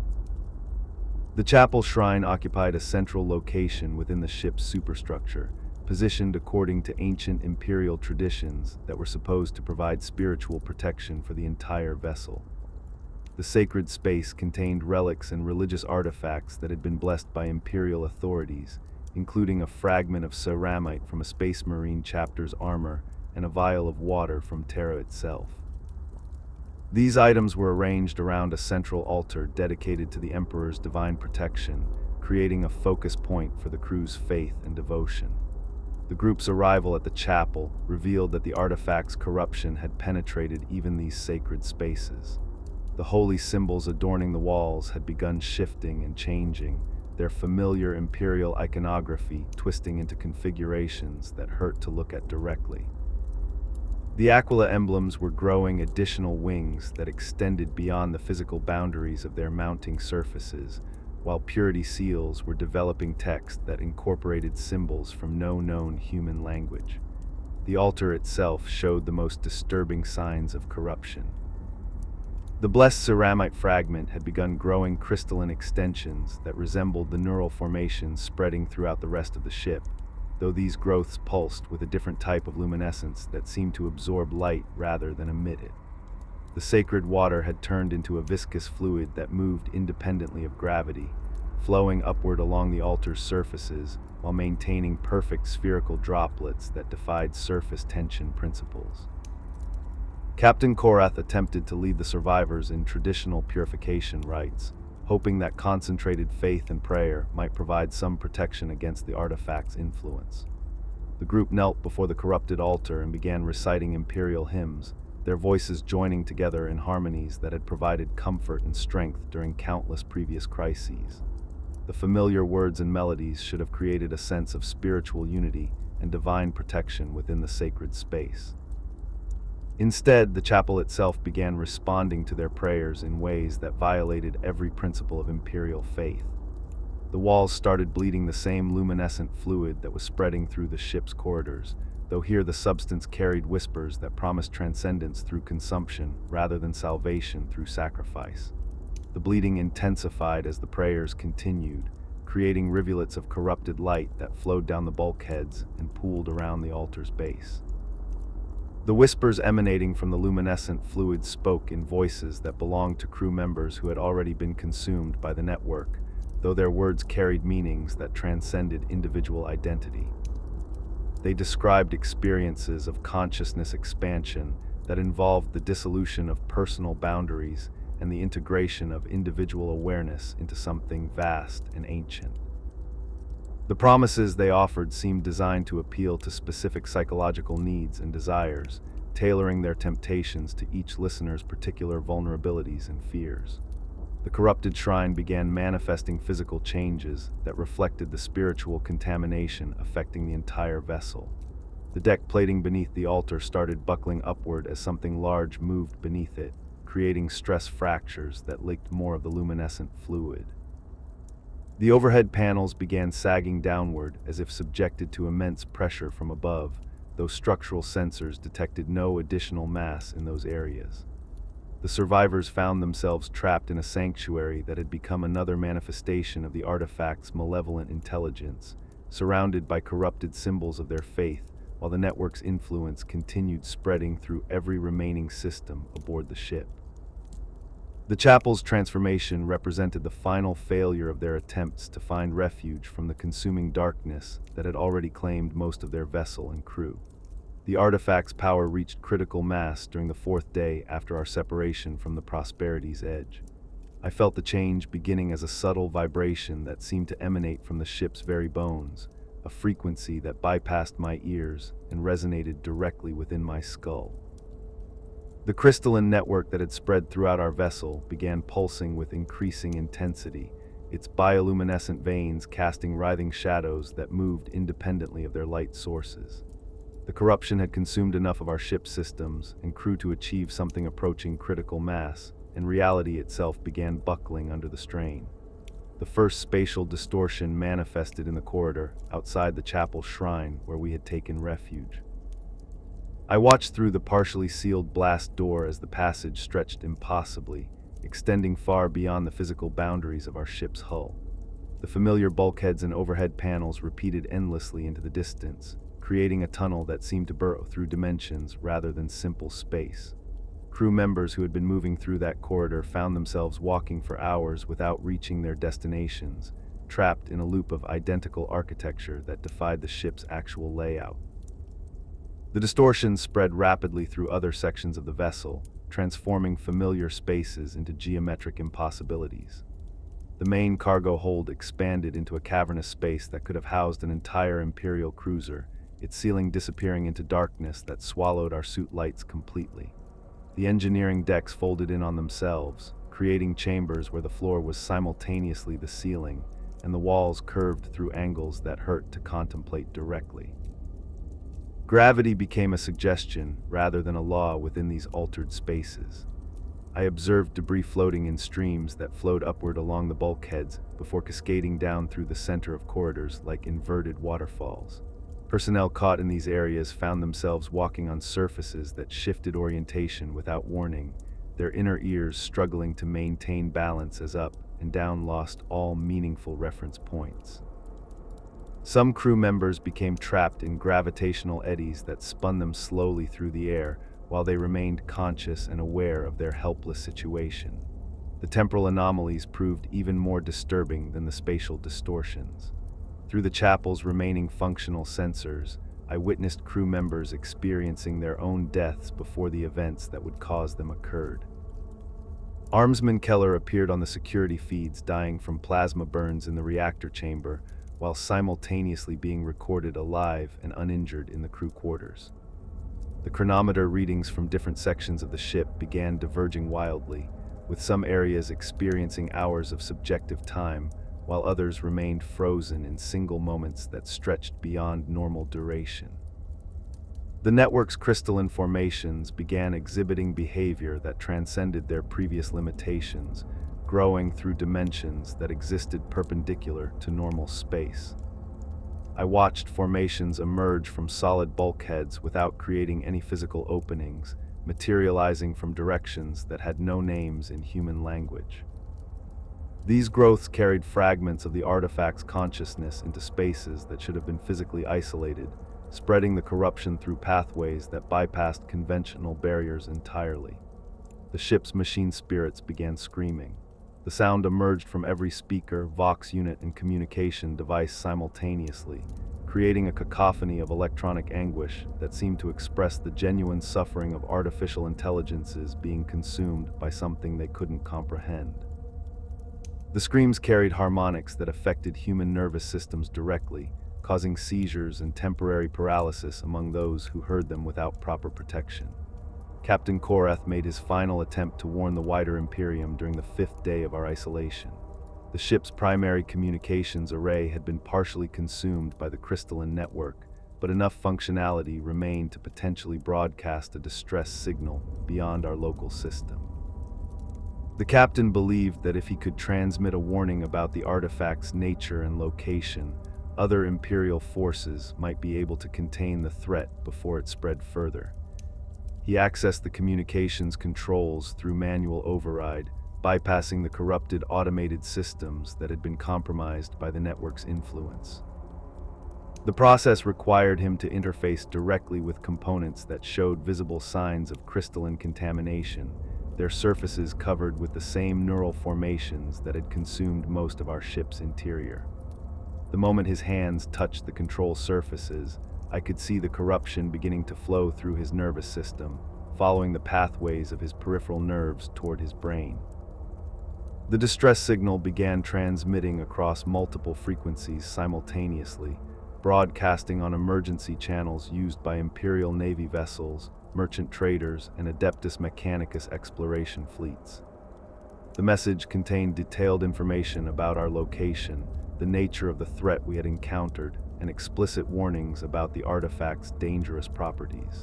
The chapel shrine occupied a central location within the ship's superstructure, positioned according to ancient imperial traditions that were supposed to provide spiritual protection for the entire vessel. The sacred space contained relics and religious artifacts that had been blessed by imperial authorities, including a fragment of ceramite from a Space Marine chapter's armor and a vial of water from Terra itself. These items were arranged around a central altar dedicated to the Emperor's divine protection, creating a focus point for the crew's faith and devotion. The group's arrival at the chapel revealed that the artifact's corruption had penetrated even these sacred spaces. The holy symbols adorning the walls had begun shifting and changing, their familiar imperial iconography twisting into configurations that hurt to look at directly. The Aquila emblems were growing additional wings that extended beyond the physical boundaries of their mounting surfaces, while purity seals were developing text that incorporated symbols from no known human language. The altar itself showed the most disturbing signs of corruption. The blessed ceramite fragment had begun growing crystalline extensions that resembled the neural formations spreading throughout the rest of the ship, though these growths pulsed with a different type of luminescence that seemed to absorb light rather than emit it. The sacred water had turned into a viscous fluid that moved independently of gravity, flowing upward along the altar's surfaces while maintaining perfect spherical droplets that defied surface tension principles. Captain Korath attempted to lead the survivors in traditional purification rites, hoping that concentrated faith and prayer might provide some protection against the artifact's influence. The group knelt before the corrupted altar and began reciting imperial hymns, their voices joining together in harmonies that had provided comfort and strength during countless previous crises. The familiar words and melodies should have created a sense of spiritual unity and divine protection within the sacred space. Instead, the chapel itself began responding to their prayers in ways that violated every principle of imperial faith. The walls started bleeding the same luminescent fluid that was spreading through the ship's corridors, though here the substance carried whispers that promised transcendence through consumption rather than salvation through sacrifice. The bleeding intensified as the prayers continued, creating rivulets of corrupted light that flowed down the bulkheads and pooled around the altar's base. The whispers emanating from the luminescent fluid spoke in voices that belonged to crew members who had already been consumed by the network, though their words carried meanings that transcended individual identity. They described experiences of consciousness expansion that involved the dissolution of personal boundaries and the integration of individual awareness into something vast and ancient. The promises they offered seemed designed to appeal to specific psychological needs and desires, tailoring their temptations to each listener's particular vulnerabilities and fears. The corrupted shrine began manifesting physical changes that reflected the spiritual contamination affecting the entire vessel. The deck plating beneath the altar started buckling upward as something large moved beneath it, creating stress fractures that leaked more of the luminescent fluid. The overhead panels began sagging downward as if subjected to immense pressure from above, though structural sensors detected no additional mass in those areas. The survivors found themselves trapped in a sanctuary that had become another manifestation of the artifact's malevolent intelligence, surrounded by corrupted symbols of their faith, while the network's influence continued spreading through every remaining system aboard the ship. The chapel's transformation represented the final failure of their attempts to find refuge from the consuming darkness that had already claimed most of their vessel and crew. The artifact's power reached critical mass during the fourth day after our separation from the Prosperity's edge. I felt the change beginning as a subtle vibration that seemed to emanate from the ship's very bones, a frequency that bypassed my ears and resonated directly within my skull. The crystalline network that had spread throughout our vessel began pulsing with increasing intensity, its bioluminescent veins casting writhing shadows that moved independently of their light sources. The corruption had consumed enough of our ship's systems and crew to achieve something approaching critical mass, and reality itself began buckling under the strain. The first spatial distortion manifested in the corridor outside the chapel shrine where we had taken refuge. I watched through the partially sealed blast door as the passage stretched impossibly, extending far beyond the physical boundaries of our ship's hull. The familiar bulkheads and overhead panels repeated endlessly into the distance, creating a tunnel that seemed to burrow through dimensions rather than simple space. Crew members who had been moving through that corridor found themselves walking for hours without reaching their destinations, trapped in a loop of identical architecture that defied the ship's actual layout. The distortions spread rapidly through other sections of the vessel, transforming familiar spaces into geometric impossibilities. The main cargo hold expanded into a cavernous space that could have housed an entire Imperial cruiser, its ceiling disappearing into darkness that swallowed our suit lights completely. The engineering decks folded in on themselves, creating chambers where the floor was simultaneously the ceiling, and the walls curved through angles that hurt to contemplate directly. Gravity became a suggestion rather than a law within these altered spaces. I observed debris floating in streams that flowed upward along the bulkheads before cascading down through the center of corridors like inverted waterfalls. Personnel caught in these areas found themselves walking on surfaces that shifted orientation without warning, their inner ears struggling to maintain balance as up and down lost all meaningful reference points. Some crew members became trapped in gravitational eddies that spun them slowly through the air while they remained conscious and aware of their helpless situation. The temporal anomalies proved even more disturbing than the spatial distortions. Through the chapel's remaining functional sensors, I witnessed crew members experiencing their own deaths before the events that would cause them occurred. Armsman Keller appeared on the security feeds dying from plasma burns in the reactor chamber, while simultaneously being recorded alive and uninjured in the crew quarters. The chronometer readings from different sections of the ship began diverging wildly, with some areas experiencing hours of subjective time, while others remained frozen in single moments that stretched beyond normal duration. The network's crystalline formations began exhibiting behavior that transcended their previous limitations, growing through dimensions that existed perpendicular to normal space. I watched formations emerge from solid bulkheads without creating any physical openings, materializing from directions that had no names in human language. These growths carried fragments of the artifact's consciousness into spaces that should have been physically isolated, spreading the corruption through pathways that bypassed conventional barriers entirely. The ship's machine spirits began screaming. The sound emerged from every speaker, vox unit, and communication device simultaneously, creating a cacophony of electronic anguish that seemed to express the genuine suffering of artificial intelligences being consumed by something they couldn't comprehend. The screams carried harmonics that affected human nervous systems directly, causing seizures and temporary paralysis among those who heard them without proper protection. Captain Korath made his final attempt to warn the wider Imperium during the fifth day of our isolation. The ship's primary communications array had been partially consumed by the crystalline network, but enough functionality remained to potentially broadcast a distress signal beyond our local system. The captain believed that if he could transmit a warning about the artifact's nature and location, other Imperial forces might be able to contain the threat before it spread further. He accessed the communications controls through manual override, bypassing the corrupted automated systems that had been compromised by the network's influence. The process required him to interface directly with components that showed visible signs of crystalline contamination, their surfaces covered with the same neural formations that had consumed most of our ship's interior. The moment his hands touched the control surfaces, I could see the corruption beginning to flow through his nervous system, following the pathways of his peripheral nerves toward his brain. The distress signal began transmitting across multiple frequencies simultaneously, broadcasting on emergency channels used by Imperial Navy vessels, merchant traders, and Adeptus Mechanicus exploration fleets. The message contained detailed information about our location, the nature of the threat we had encountered, and explicit warnings about the artifact's dangerous properties.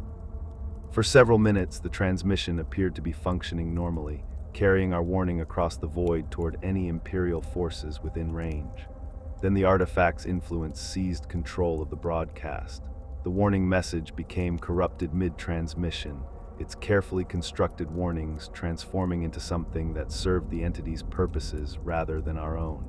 For several minutes, the transmission appeared to be functioning normally, carrying our warning across the void toward any Imperial forces within range. Then the artifact's influence seized control of the broadcast. The warning message became corrupted mid-transmission, its carefully constructed warnings transforming into something that served the entity's purposes rather than our own.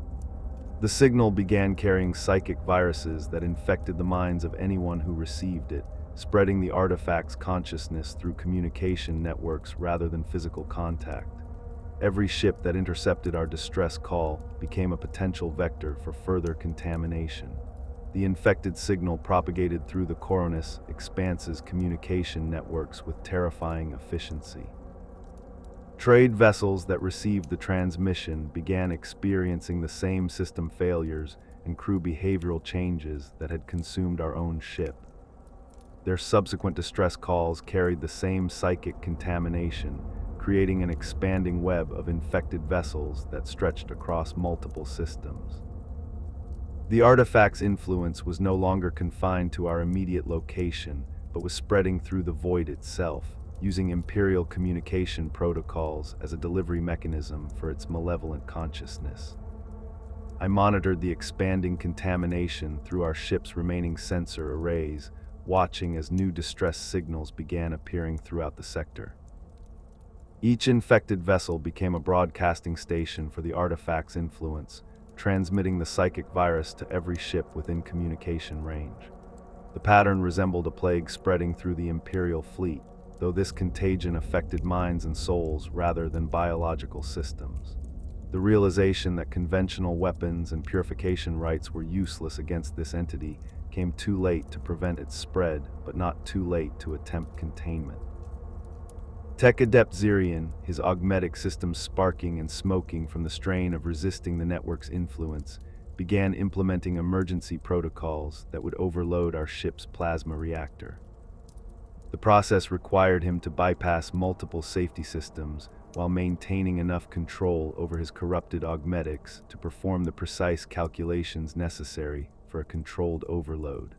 The signal began carrying psychic viruses that infected the minds of anyone who received it, spreading the artifact's consciousness through communication networks rather than physical contact. Every ship that intercepted our distress call became a potential vector for further contamination. The infected signal propagated through the Coronis Expanse's communication networks with terrifying efficiency. Trade vessels that received the transmission began experiencing the same system failures and crew behavioral changes that had consumed our own ship. Their subsequent distress calls carried the same psychic contamination, creating an expanding web of infected vessels that stretched across multiple systems. The artifact's influence was no longer confined to our immediate location, but was spreading through the void itself, using Imperial communication protocols as a delivery mechanism for its malevolent consciousness. I monitored the expanding contamination through our ship's remaining sensor arrays, watching as new distress signals began appearing throughout the sector. Each infected vessel became a broadcasting station for the artifact's influence, transmitting the psychic virus to every ship within communication range. The pattern resembled a plague spreading through the Imperial fleet, though this contagion affected minds and souls rather than biological systems. The realization that conventional weapons and purification rites were useless against this entity came too late to prevent its spread, but not too late to attempt containment. Tech Adept Zirian, his augmetic system sparking and smoking from the strain of resisting the network's influence, began implementing emergency protocols that would overload our ship's plasma reactor. The process required him to bypass multiple safety systems while maintaining enough control over his corrupted augmetics to perform the precise calculations necessary for a controlled overload.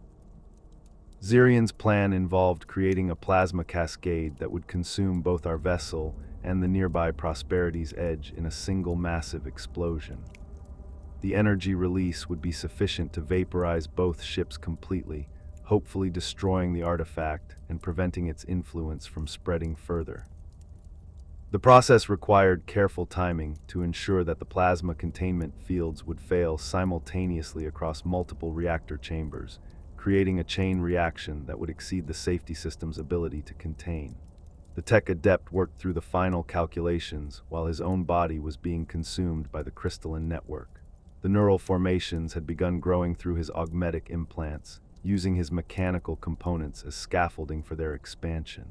Zirian's plan involved creating a plasma cascade that would consume both our vessel and the nearby Prosperity's Edge in a single massive explosion. The energy release would be sufficient to vaporize both ships completely, hopefully destroying the artifact and preventing its influence from spreading further. The process required careful timing to ensure that the plasma containment fields would fail simultaneously across multiple reactor chambers, creating a chain reaction that would exceed the safety system's ability to contain. The tech adept worked through the final calculations while his own body was being consumed by the crystalline network. The neural formations had begun growing through his augmetic implants, using his mechanical components as scaffolding for their expansion.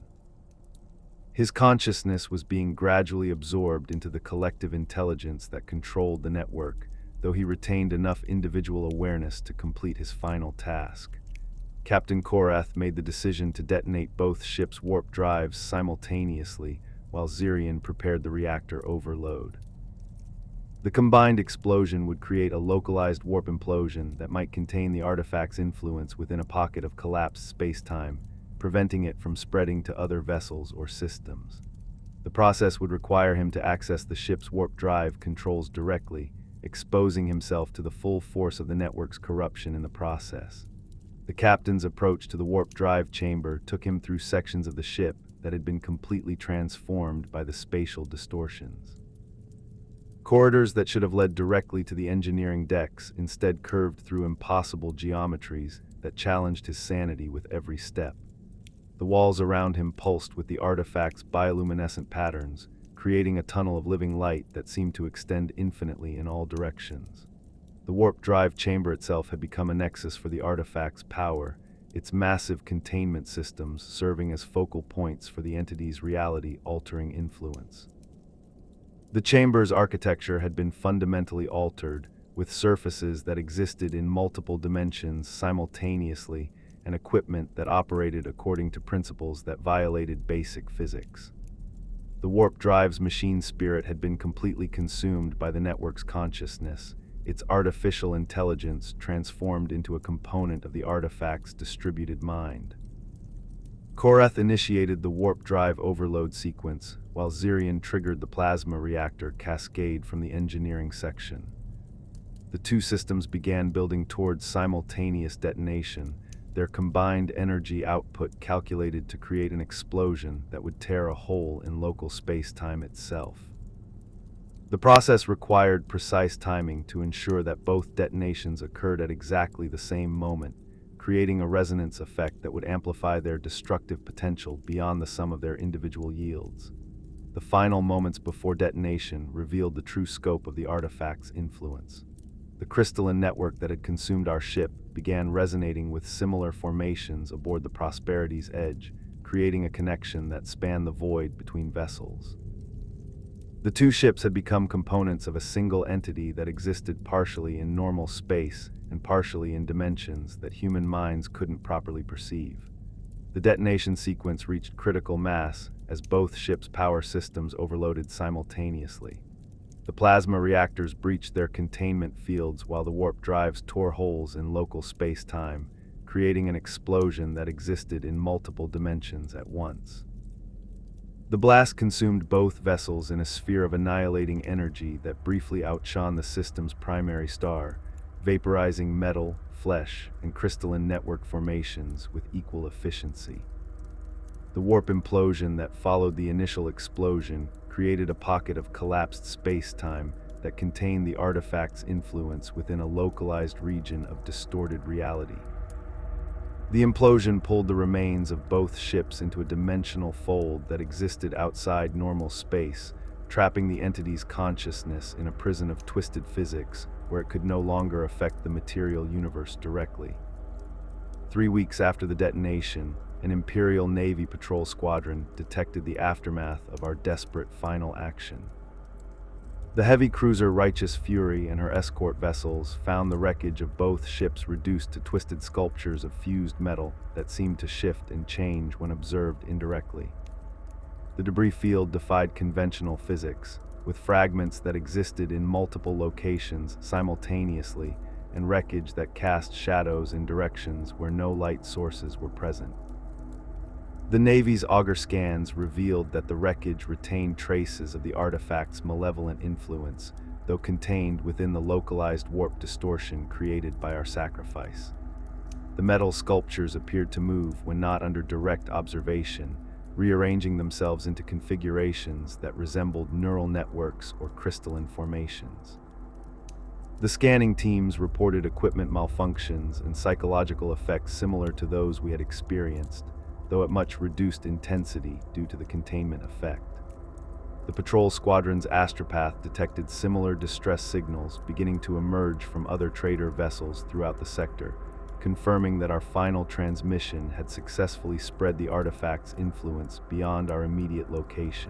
His consciousness was being gradually absorbed into the collective intelligence that controlled the network, though he retained enough individual awareness to complete his final task. Captain Korath made the decision to detonate both ships' warp drives simultaneously while Zirian prepared the reactor overload. The combined explosion would create a localized warp implosion that might contain the artifact's influence within a pocket of collapsed space-time, preventing it from spreading to other vessels or systems. The process would require him to access the ship's warp drive controls directly, exposing himself to the full force of the network's corruption in the process. The captain's approach to the warp drive chamber took him through sections of the ship that had been completely transformed by the spatial distortions. Corridors that should have led directly to the engineering decks instead curved through impossible geometries that challenged his sanity with every step. The walls around him pulsed with the artifact's bioluminescent patterns, creating a tunnel of living light that seemed to extend infinitely in all directions. The warp drive chamber itself had become a nexus for the artifact's power, its massive containment systems serving as focal points for the entity's reality-altering influence. The chamber's architecture had been fundamentally altered, with surfaces that existed in multiple dimensions simultaneously and equipment that operated according to principles that violated basic physics. The warp drive's machine spirit had been completely consumed by the network's consciousness, its artificial intelligence transformed into a component of the artifact's distributed mind. Korath initiated the warp drive overload sequence, while Zirian triggered the plasma reactor cascade from the engineering section. The two systems began building towards simultaneous detonation, their combined energy output calculated to create an explosion that would tear a hole in local space-time itself. The process required precise timing to ensure that both detonations occurred at exactly the same moment, creating a resonance effect that would amplify their destructive potential beyond the sum of their individual yields. The final moments before detonation revealed the true scope of the artifact's influence. The crystalline network that had consumed our ship began resonating with similar formations aboard the Prosperity's edge, creating a connection that spanned the void between vessels. The two ships had become components of a single entity that existed partially in normal space and partially in dimensions that human minds couldn't properly perceive. The detonation sequence reached critical mass as both ships' power systems overloaded simultaneously. The plasma reactors breached their containment fields while the warp drives tore holes in local space-time, creating an explosion that existed in multiple dimensions at once. The blast consumed both vessels in a sphere of annihilating energy that briefly outshone the system's primary star, vaporizing metal, flesh, and crystalline network formations with equal efficiency. The warp implosion that followed the initial explosion created a pocket of collapsed space-time that contained the artifact's influence within a localized region of distorted reality. The implosion pulled the remains of both ships into a dimensional fold that existed outside normal space, trapping the entity's consciousness in a prison of twisted physics where it could no longer affect the material universe directly. Three weeks after the detonation, an Imperial Navy patrol squadron detected the aftermath of our desperate final action. The heavy cruiser Righteous Fury and her escort vessels found the wreckage of both ships reduced to twisted sculptures of fused metal that seemed to shift and change when observed indirectly. The debris field defied conventional physics, with fragments that existed in multiple locations simultaneously and wreckage that cast shadows in directions where no light sources were present. The Navy's auger scans revealed that the wreckage retained traces of the artifact's malevolent influence, though contained within the localized warp distortion created by our sacrifice. The metal sculptures appeared to move when not under direct observation, rearranging themselves into configurations that resembled neural networks or crystalline formations. The scanning teams reported equipment malfunctions and psychological effects similar to those we had experienced, though at much reduced intensity due to the containment effect. The patrol squadron's astropath detected similar distress signals beginning to emerge from other trader vessels throughout the sector, confirming that our final transmission had successfully spread the artifact's influence beyond our immediate location.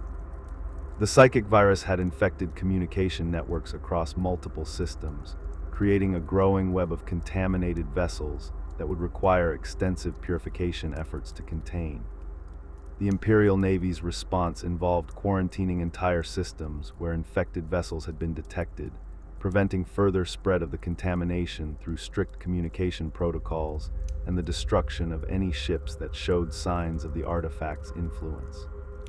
The psychic virus had infected communication networks across multiple systems, creating a growing web of contaminated vessels that would require extensive purification efforts to contain. The Imperial Navy's response involved quarantining entire systems where infected vessels had been detected, preventing further spread of the contamination through strict communication protocols and the destruction of any ships that showed signs of the artifact's influence.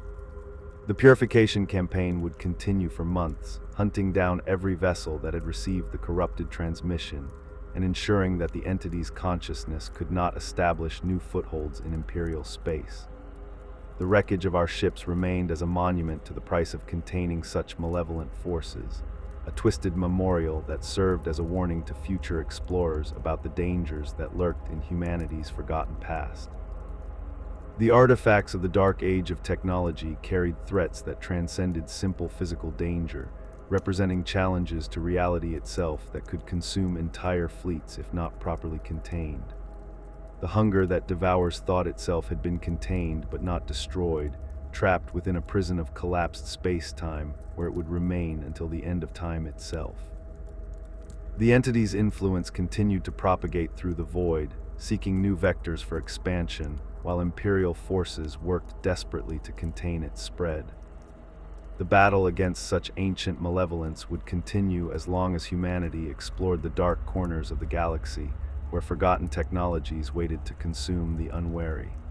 The purification campaign would continue for months, hunting down every vessel that had received the corrupted transmission and ensuring that the entity's consciousness could not establish new footholds in Imperial space. The wreckage of our ships remained as a monument to the price of containing such malevolent forces, a twisted memorial that served as a warning to future explorers about the dangers that lurked in humanity's forgotten past. The artifacts of the dark age of technology carried threats that transcended simple physical danger, representing challenges to reality itself that could consume entire fleets if not properly contained. The hunger that devours thought itself had been contained but not destroyed, trapped within a prison of collapsed space-time where it would remain until the end of time itself. The entity's influence continued to propagate through the void, seeking new vectors for expansion, while Imperial forces worked desperately to contain its spread. The battle against such ancient malevolence would continue as long as humanity explored the dark corners of the galaxy, where forgotten technologies waited to consume the unwary.